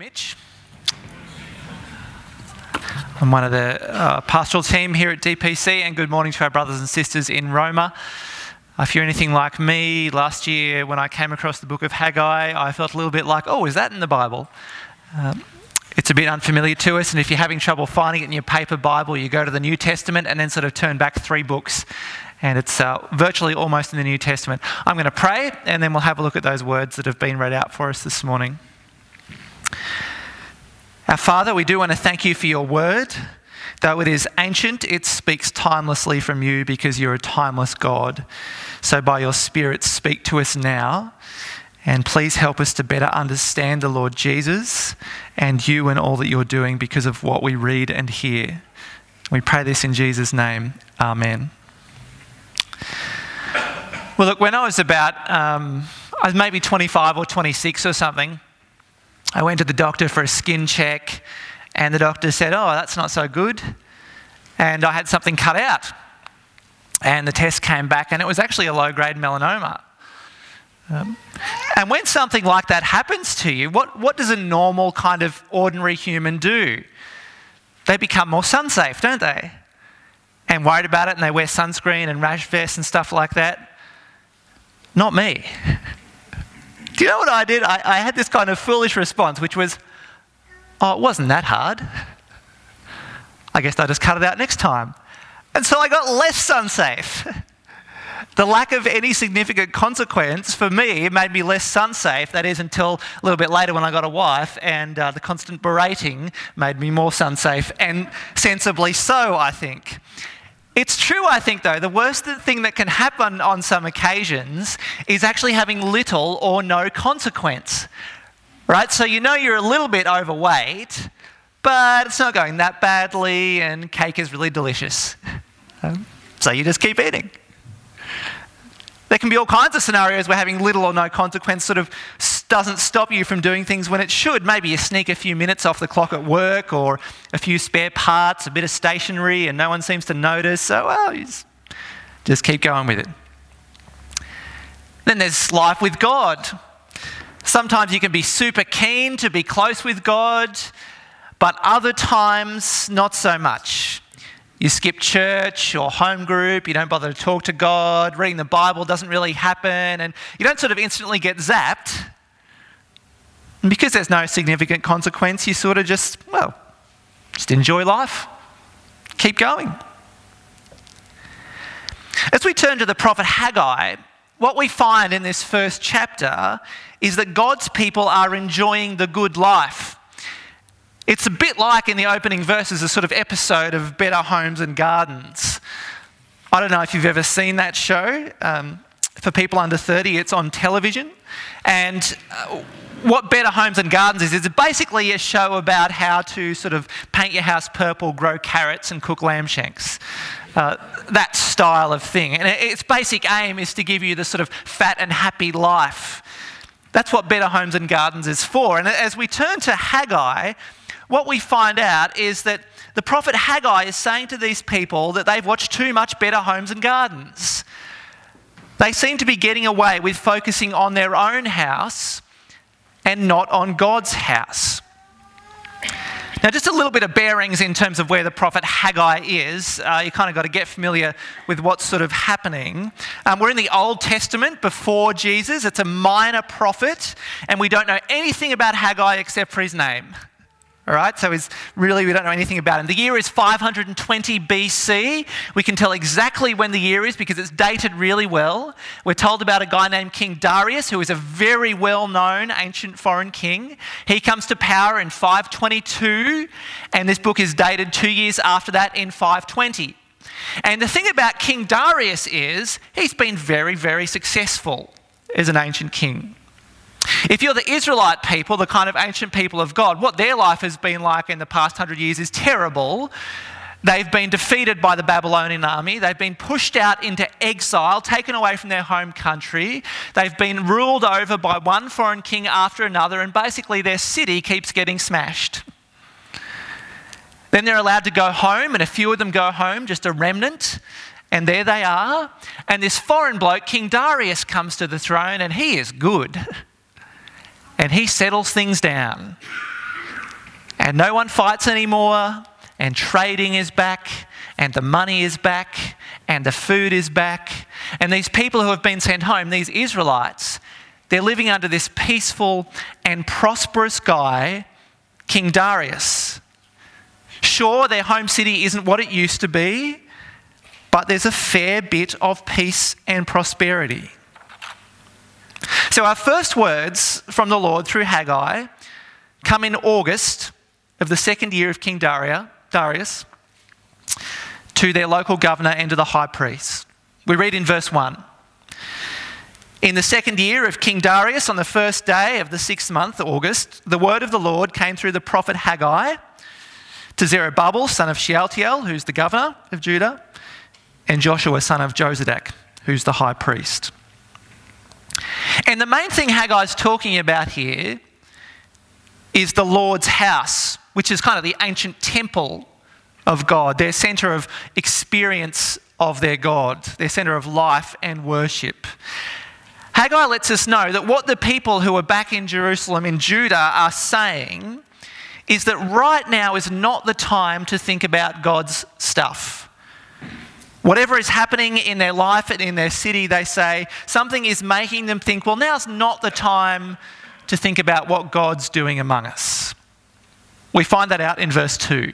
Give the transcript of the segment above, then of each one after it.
Mitch. I'm one of the pastoral team here at DPC, and good morning to our brothers and sisters in Roma. If you're anything like me, last year when I came across the book of Haggai, I felt a little bit like, oh, is that in the Bible? It's a bit unfamiliar to us, and if you're having trouble finding it in your paper Bible, you go to the New Testament and then sort of turn back 3 books, and it's virtually almost in the New Testament. I'm going to pray, and then we'll have a look at those words that have been read out for us this morning. Our Father, we do want to thank you for your word. Though it is ancient, it speaks timelessly from you because you're a timeless God. So by your Spirit, speak to us now, and please help us to better understand the Lord Jesus and you and all that you're doing because of what we read and hear. We pray this in Jesus' name. Amen. Well, look, when I was about, I was maybe 25 or 26 or something, I went to the doctor for a skin check, and the doctor said, oh, that's not so good. And I had something cut out. And the test came back, and it was actually a low-grade melanoma. And when something like that happens to you, what does a normal kind of ordinary human do? They become more sun-safe, don't they? And worried about it, and they wear sunscreen and rash vests and stuff like that. Not me. Do you know what I did? I had this kind of foolish response, which was, oh, it wasn't that hard. I guess I'll just cut it out next time. And so I got less sun-safe. The lack of any significant consequence for me made me less sun-safe. That is until a little bit later when I got a wife, and the constant berating made me more sun-safe, and sensibly so, I think. It's true, I think, though, the worst thing that can happen on some occasions is actually having little or no consequence, right? So you know you're a little bit overweight, but it's not going that badly, and cake is really delicious. So you just keep eating. There can be all kinds of scenarios where having little or no consequence sort of doesn't stop you from doing things when it should. Maybe you sneak a few minutes off the clock at work, or a few spare parts, a bit of stationery, and no one seems to notice. So, well, you just keep going with it. Then there's life with God. Sometimes you can be super keen to be close with God, but other times not so much. You skip church or home group, you don't bother to talk to God, reading the Bible doesn't really happen, and you don't sort of instantly get zapped. And because there's no significant consequence, you sort of just enjoy life. Keep going. As we turn to the prophet Haggai, what we find in this first chapter is that God's people are enjoying the good life. It's a bit like in the opening verses, a sort of episode of Better Homes and Gardens. I don't know if you've ever seen that show. For people under 30, it's on television. And what Better Homes and Gardens is basically a show about how to sort of paint your house purple, grow carrots, and cook lamb shanks. That style of thing. And its basic aim is to give you the sort of fat and happy life. That's what Better Homes and Gardens is for. And as we turn to Haggai, what we find out is that the prophet Haggai is saying to these people that they've watched too much Better Homes and Gardens. They seem to be getting away with focusing on their own house and not on God's house. Now, just a little bit of bearings in terms of where the prophet Haggai is. You kind of got to get familiar with what's sort of happening. We're in the Old Testament before Jesus. It's a minor prophet, and we don't know anything about Haggai except for his name. All right, so we don't know anything about him. The year is 520 BC. We can tell exactly when the year is because it's dated really well. We're told about a guy named King Darius, who is a very well-known ancient foreign king. He comes to power in 522, and this book is dated 2 years after that in 520. And the thing about King Darius is he's been very, very successful as an ancient king. If you're the Israelite people, the kind of ancient people of God, what their life has been like in the past 100 years is terrible. They've been defeated by the Babylonian army. They've been pushed out into exile, taken away from their home country. They've been ruled over by one foreign king after another, and basically their city keeps getting smashed. Then they're allowed to go home, and a few of them go home, just a remnant. And there they are. And this foreign bloke, King Darius, comes to the throne, and he is good. And he settles things down. and no one fights anymore, and trading is back, and the money is back, and the food is back. And these people who have been sent home, these Israelites, they're living under this peaceful and prosperous guy, King Darius. Sure, their home city isn't what it used to be, but there's a fair bit of peace and prosperity. So our first words from the Lord through Haggai come in August of the second year of King Darius to their local governor and to the high priest. We read in verse 1. In the second year of King Darius, on the first day of the 6th month, August, the word of the Lord came through the prophet Haggai to Zerubbabel, son of Shealtiel, who's the governor of Judah, and Joshua, son of Jozadak, who's the high priest. And the main thing Haggai's talking about here is the Lord's house, which is kind of the ancient temple of God, their centre of experience of their God, their centre of life and worship. Haggai lets us know that what the people who are back in Jerusalem in Judah are saying is that right now is not the time to think about God's stuff. Whatever is happening in their life and in their city, they say, something is making them think, well, now's not the time to think about what God's doing among us. We find that out in verse 2.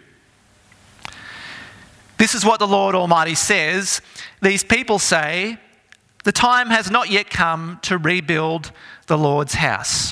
This is what the Lord Almighty says. These people say, the time has not yet come to rebuild the Lord's house.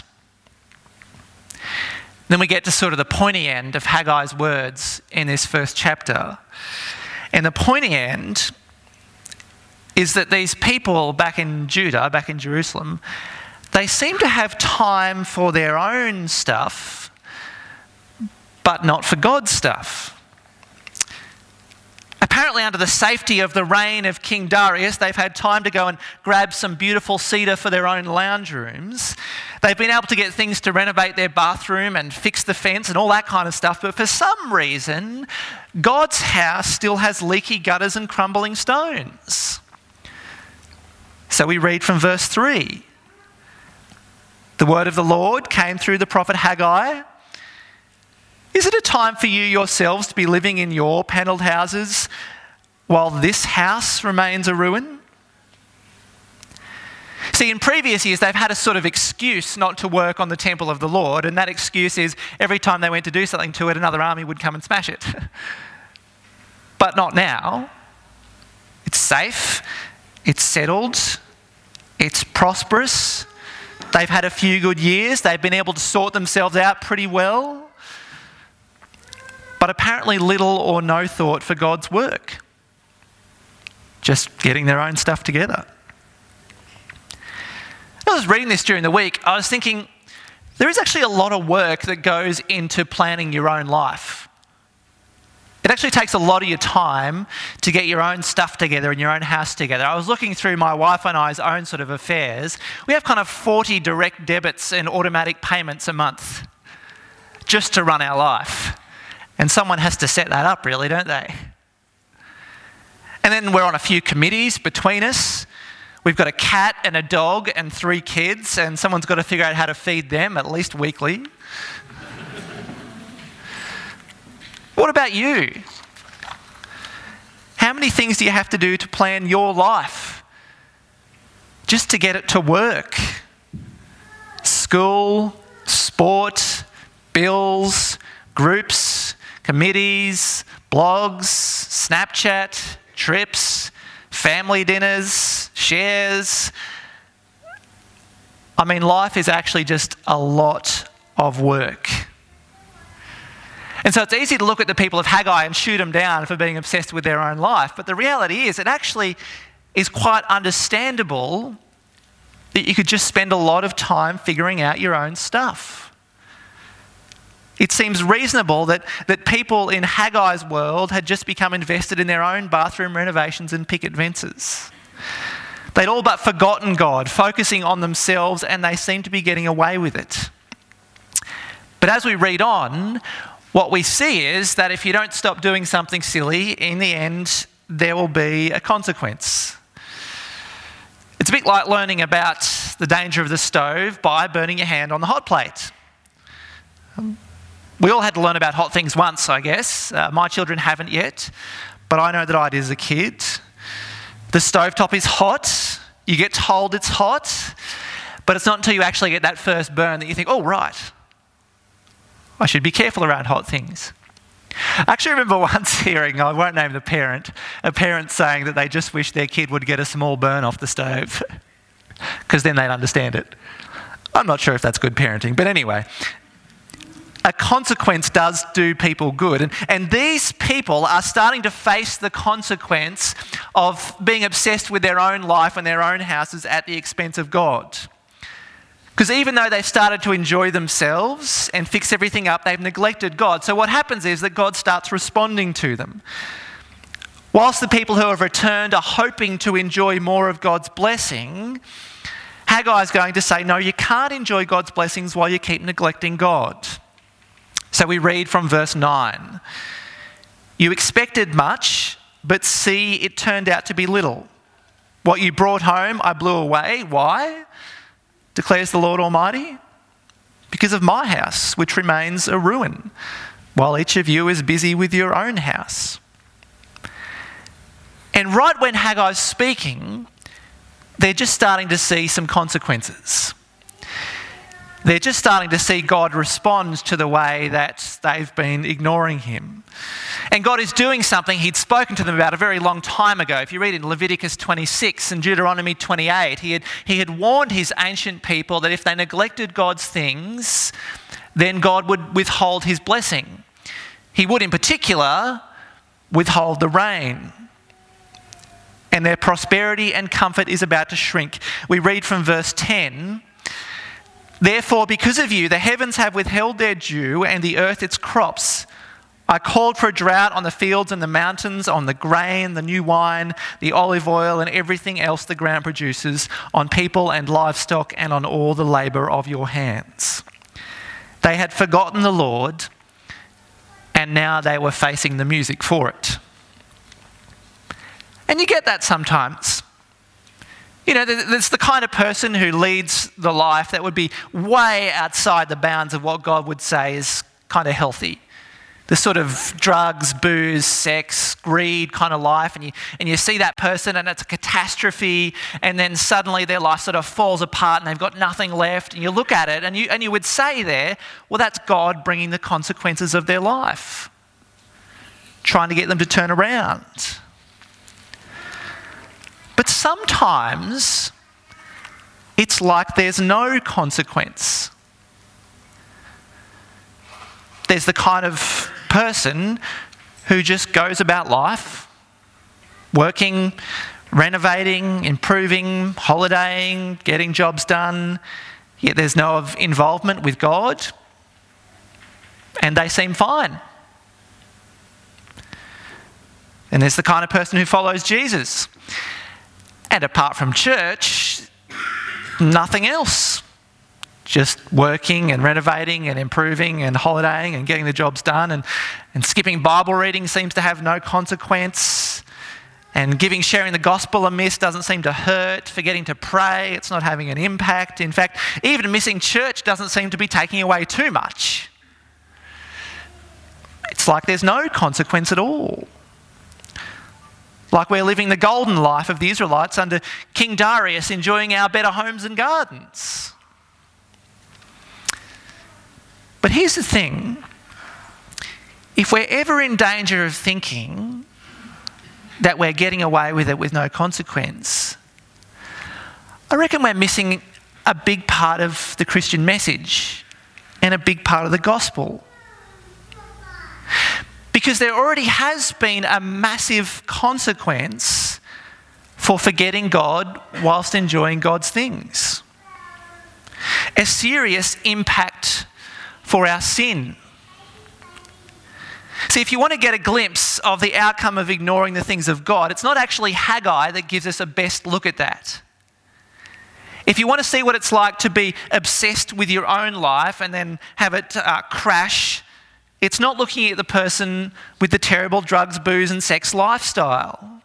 Then we get to sort of the pointy end of Haggai's words in this first chapter. And the pointy end is that these people back in Judah, back in Jerusalem, they seem to have time for their own stuff, but not for God's stuff. Apparently, under the safety of the reign of King Darius, they've had time to go and grab some beautiful cedar for their own lounge rooms. They've been able to get things to renovate their bathroom and fix the fence and all that kind of stuff. But for some reason, God's house still has leaky gutters and crumbling stones. So we read from verse 3. The word of the Lord came through the prophet Haggai. Is it a time for you yourselves to be living in your panelled houses while this house remains a ruin? See, in previous years, they've had a sort of excuse not to work on the temple of the Lord, and that excuse is every time they went to do something to it, another army would come and smash it. But not now. It's safe, it's settled, it's prosperous. They've had a few good years, they've been able to sort themselves out pretty well. But apparently little or no thought for God's work. Just getting their own stuff together. I was reading this during the week. I was thinking, there is actually a lot of work that goes into planning your own life. It actually takes a lot of your time to get your own stuff together and your own house together. I was looking through my wife and I's own sort of affairs. We have kind of 40 direct debits and automatic payments a month just to run our life. And someone has to set that up, really, don't they? And then we're on a few committees between us. We've got a cat and a dog and 3 kids, and someone's got to figure out how to feed them at least weekly. What about you? How many things do you have to do to plan your life just to get it to work? School, sport, bills, groups, committees, blogs, Snapchat, trips, family dinners, shares. I mean, life is actually just a lot of work. And so it's easy to look at the people of Haggai and shoot them down for being obsessed with their own life. But the reality is, it actually is quite understandable that you could just spend a lot of time figuring out your own stuff. It seems reasonable that people in Haggai's world had just become invested in their own bathroom renovations and picket fences. They'd all but forgotten God, focusing on themselves, and they seem to be getting away with it. But as we read on, what we see is that if you don't stop doing something silly, in the end, there will be a consequence. It's a bit like learning about the danger of the stove by burning your hand on the hot plate. We all had to learn about hot things once, I guess. My children haven't yet, but I know that I did as a kid. The stovetop is hot. You get told it's hot, but it's not until you actually get that first burn that you think, oh, right, I should be careful around hot things. I actually remember once hearing, I won't name the parent, a parent saying that they just wish their kid would get a small burn off the stove because then they'd understand it. I'm not sure if that's good parenting, but anyway, a consequence does do people good. And these people are starting to face the consequence of being obsessed with their own life and their own houses at the expense of God. Because even though they've started to enjoy themselves and fix everything up, they've neglected God. So what happens is that God starts responding to them. Whilst the people who have returned are hoping to enjoy more of God's blessing, Haggai is going to say, no, you can't enjoy God's blessings while you keep neglecting God. So we read from verse 9. You expected much, but see, it turned out to be little. What you brought home, I blew away. Why? Declares the Lord Almighty. Because of my house, which remains a ruin, while each of you is busy with your own house. And right when Haggai's speaking, they're just starting to see some consequences. They're just starting to see God respond to the way that they've been ignoring him. And God is doing something he'd spoken to them about a very long time ago. If you read in Leviticus 26 and Deuteronomy 28, he had warned his ancient people that if they neglected God's things, then God would withhold his blessing. He would in particular withhold the rain. And their prosperity and comfort is about to shrink. We read from verse 10, therefore, because of you, the heavens have withheld their dew and the earth its crops. I called for a drought on the fields and the mountains, on the grain, the new wine, the olive oil, and everything else the ground produces, on people and livestock, and on all the labour of your hands. They had forgotten the Lord, and now they were facing the music for it. And you get that sometimes. You know, there's the kind of person who leads the life that would be way outside the bounds of what God would say is kind of healthy. The sort of drugs, booze, sex, greed kind of life. And you see that person and it's a catastrophe, and then suddenly their life sort of falls apart and they've got nothing left. And you look at it and you would say there, well, that's God bringing the consequences of their life, trying to get them to turn around. But sometimes it's like there's no consequence. There's the kind of person who just goes about life, working, renovating, improving, holidaying, getting jobs done, yet there's no involvement with God, and they seem fine. And there's the kind of person who follows Jesus. And apart from church, nothing else. Just working and renovating and improving and holidaying and getting the jobs done, and skipping Bible reading seems to have no consequence, and sharing the gospel amiss doesn't seem to hurt. Forgetting to pray, it's not having an impact. In fact, even missing church doesn't seem to be taking away too much. It's like there's no consequence at all. Like we're living the golden life of the Israelites under King Darius, enjoying our better homes and gardens. But here's the thing. If we're ever in danger of thinking that we're getting away with it with no consequence, I reckon we're missing a big part of the Christian message and a big part of the gospel. Because there already has been a massive consequence for forgetting God whilst enjoying God's things. A serious impact for our sin. See, if you want to get a glimpse of the outcome of ignoring the things of God, it's not actually Haggai that gives us a best look at that. If you want to see what it's like to be obsessed with your own life and then have it crash, it's not looking at the person with the terrible drugs, booze and sex lifestyle.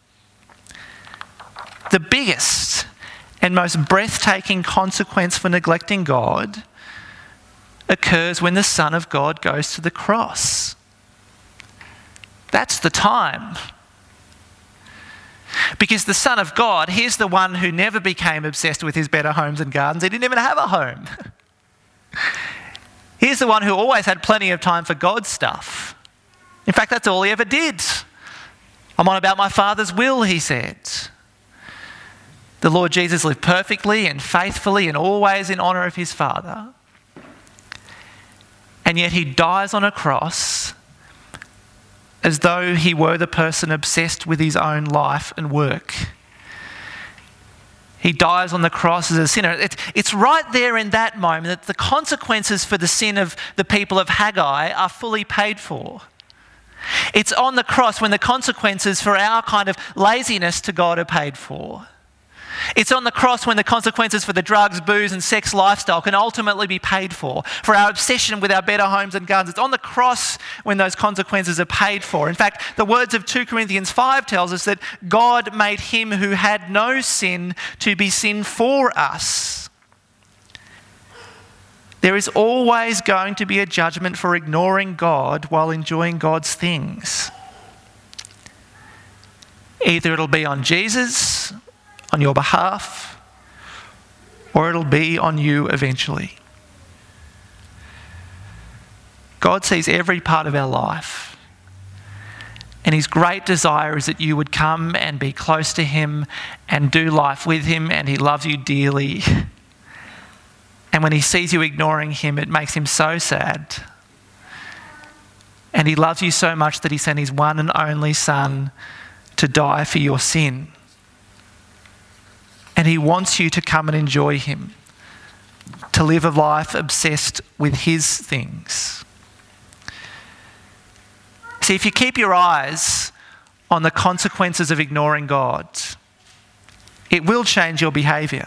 The biggest and most breathtaking consequence for neglecting God occurs when the Son of God goes to the cross. That's the time. Because the Son of God, he's the one who never became obsessed with his better homes and gardens. He didn't even have a home. He's the one who always had plenty of time for God's stuff. In fact, that's all he ever did. I'm on about my Father's will, he said. The Lord Jesus lived perfectly and faithfully and always in honour of his Father. And yet he dies on a cross as though he were the person obsessed with his own life and work. He dies on the cross as a sinner. It's right there in that moment that the consequences for the sin of the people of Haggai are fully paid for. It's on the cross when the consequences for our kind of laziness to God are paid for. It's on the cross when the consequences for the drugs, booze and sex lifestyle can ultimately be paid for our obsession with our better homes and gardens. It's on the cross when those consequences are paid for. In fact, the words of 2 Corinthians 5 tells us that God made him who had no sin to be sin for us. There is always going to be a judgment for ignoring God while enjoying God's things. Either it'll be on Jesus, on your behalf, or it'll be on you eventually. God sees every part of our life, and his great desire is that you would come and be close to him and do life with him, and he loves you dearly. And when he sees you ignoring him, it makes him so sad. And he loves you so much that he sent his one and only Son to die for your sin. And he wants you to come and enjoy him, to live a life obsessed with his things. See, if you keep your eyes on the consequences of ignoring God, it will change your behaviour.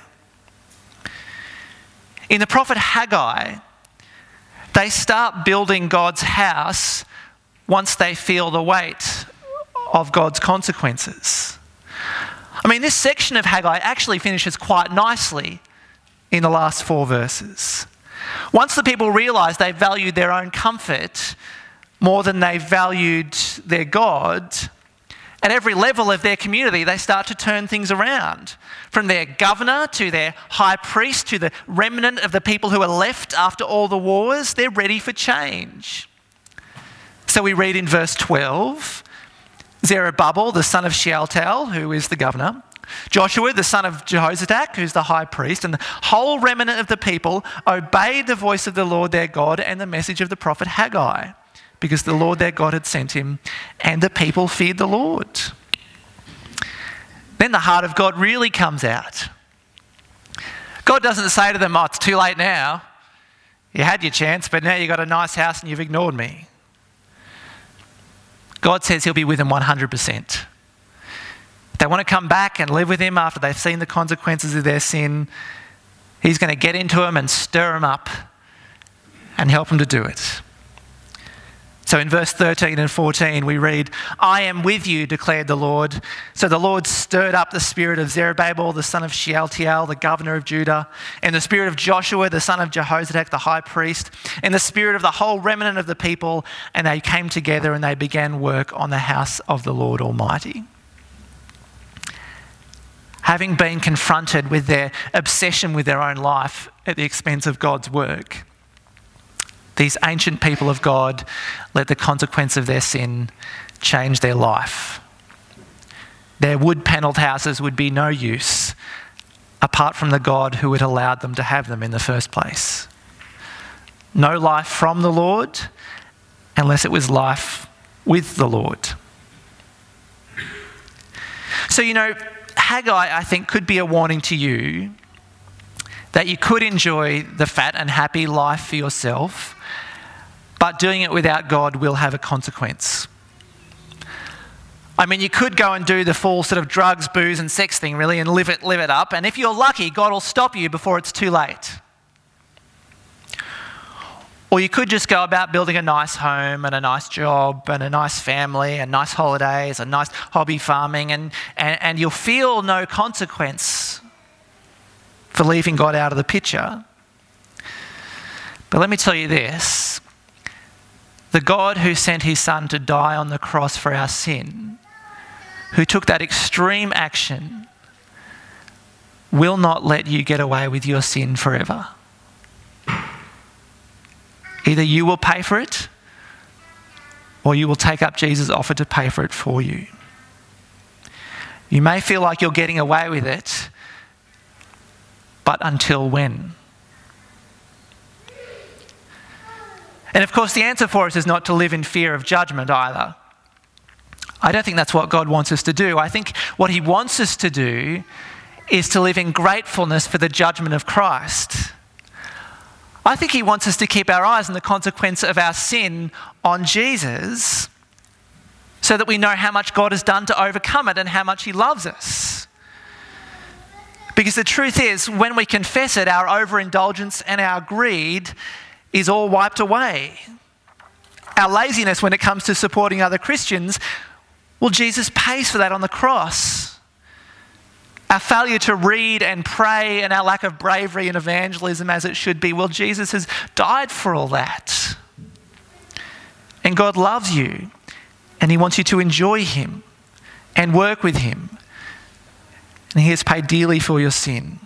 In the prophet Haggai, they start building God's house once they feel the weight of God's consequences. I mean, this section of Haggai actually finishes quite nicely in the last 4 verses. Once the people realised they valued their own comfort more than they valued their God, at every level of their community, they start to turn things around. From their governor to their high priest to the remnant of the people who are left after all the wars, they're ready for change. So we read in verse 12, Zerubbabel, the son of Shealtiel, who is the governor, Joshua, the son of Jehozadak, who's the high priest, and the whole remnant of the people obeyed the voice of the Lord their God and the message of the prophet Haggai, because the Lord their God had sent him, and the people feared the Lord. Then the heart of God really comes out. God doesn't say to them, "Oh, it's too late now. You had your chance, but now you've got a nice house and you've ignored me." God says he'll be with them 100%. If they want to come back and live with him after they've seen the consequences of their sin, he's going to get into them and stir them up and help them to do it. So in verse 13 and 14 we read, "I am with you, declared the Lord." So the Lord stirred up the spirit of Zerubbabel, the son of Shealtiel, the governor of Judah, and the spirit of Joshua, the son of Jehozadak, the high priest, and the spirit of the whole remnant of the people, and they came together and they began work on the house of the Lord Almighty. Having been confronted with their obsession with their own life at the expense of God's work, these ancient people of God let the consequence of their sin change their life. Their wood-panelled houses would be no use apart from the God who had allowed them to have them in the first place. No life from the Lord unless it was life with the Lord. So, Haggai, I think, could be a warning to you that you could enjoy the fat and happy life for yourself, but doing it without God will have a consequence. I mean, you could go and do the full sort of drugs, booze and sex thing really and live it up, and if you're lucky, God will stop you before it's too late. Or you could just go about building a nice home and a nice job and a nice family and nice holidays and nice hobby farming and you'll feel no consequence for leaving God out of the picture. But let me tell you this, the God who sent his son to die on the cross for our sin, who took that extreme action, will not let you get away with your sin forever. Either you will pay for it, or you will take up Jesus' offer to pay for it for you. You may feel like you're getting away with it, but until when? And of course, the answer for us is not to live in fear of judgment either. I don't think that's what God wants us to do. I think what he wants us to do is to live in gratefulness for the judgment of Christ. I think he wants us to keep our eyes on the consequence of our sin on Jesus so that we know how much God has done to overcome it and how much he loves us. Because the truth is, when we confess it, our overindulgence and our greed is all wiped away. Our laziness when it comes to supporting other Christians, well, Jesus pays for that on the cross. Our failure to read and pray and our lack of bravery and evangelism as it should be, well, Jesus has died for all that. And God loves you and he wants you to enjoy him and work with him. And he has paid dearly for your sin.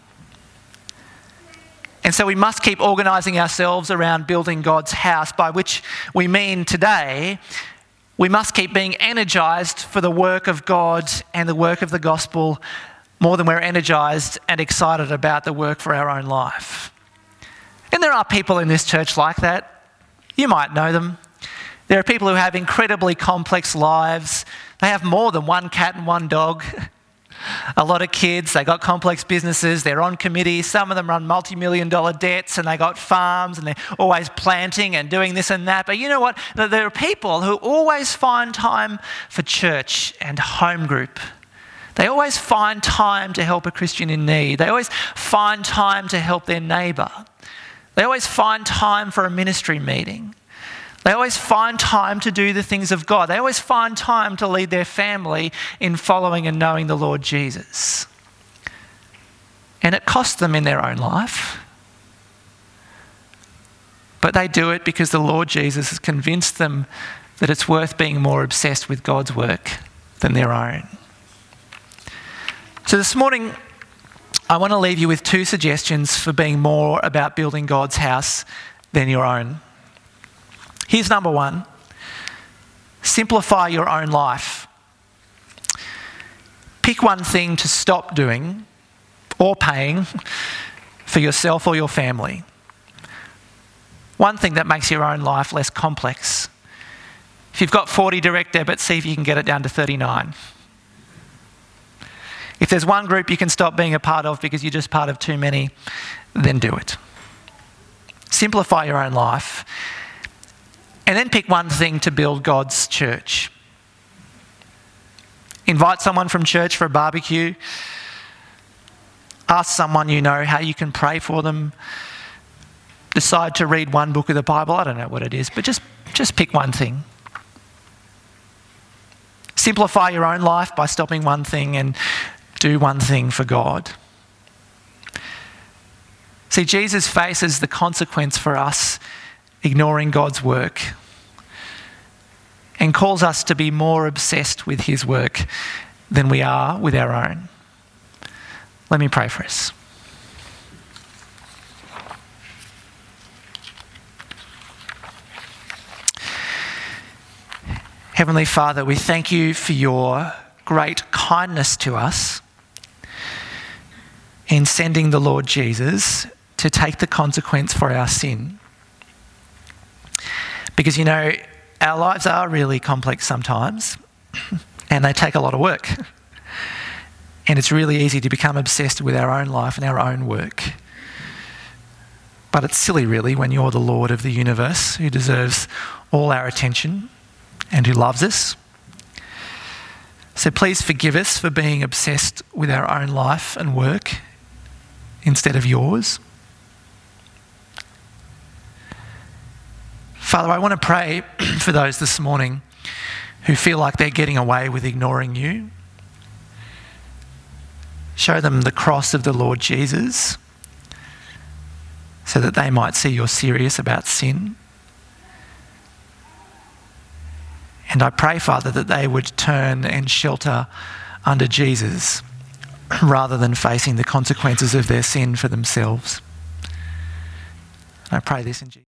And so we must keep organising ourselves around building God's house, by which we mean today, we must keep being energised for the work of God and the work of the gospel more than we're energised and excited about the work for our own life. And there are people in this church like that. You might know them. There are people who have incredibly complex lives. They have more than one cat and one dog. A lot of kids, they got complex businesses, they're on committees, some of them run multi-million-dollar debts and they got farms and they're always planting and doing this and that. But you know what? There are people who always find time for church and home group. They always find time to help a Christian in need. They always find time to help their neighbour. They always find time for a ministry meeting. They always find time to do the things of God. They always find time to lead their family in following and knowing the Lord Jesus. And it costs them in their own life. But they do it because the Lord Jesus has convinced them that it's worth being more obsessed with God's work than their own. So this morning, I want to leave you with two suggestions for being more about building God's house than your own. Here's number one. Simplify your own life. Pick one thing to stop doing or paying for yourself or your family. One thing that makes your own life less complex. If you've got 40 direct debits, see if you can get it down to 39. If there's one group you can stop being a part of because you're just part of too many, then do it. Simplify your own life. And then pick one thing to build God's church. Invite someone from church for a barbecue. Ask someone you know how you can pray for them. Decide to read one book of the Bible. I don't know what it is, but just pick one thing. Simplify your own life by stopping one thing and do one thing for God. See, Jesus faces the consequence for us ignoring God's work and calls us to be more obsessed with his work than we are with our own. Let me pray for us. Heavenly Father, we thank you for your great kindness to us in sending the Lord Jesus to take the consequence for our sin. Because, you know, our lives are really complex sometimes and they take a lot of work. And it's really easy to become obsessed with our own life and our own work. But it's silly, really, when you're the Lord of the universe who deserves all our attention and who loves us. So please forgive us for being obsessed with our own life and work instead of yours. Father, I want to pray for those this morning who feel like they're getting away with ignoring you. Show them the cross of the Lord Jesus so that they might see you're serious about sin. And I pray, Father, that they would turn and shelter under Jesus rather than facing the consequences of their sin for themselves. I pray this in Jesus' name.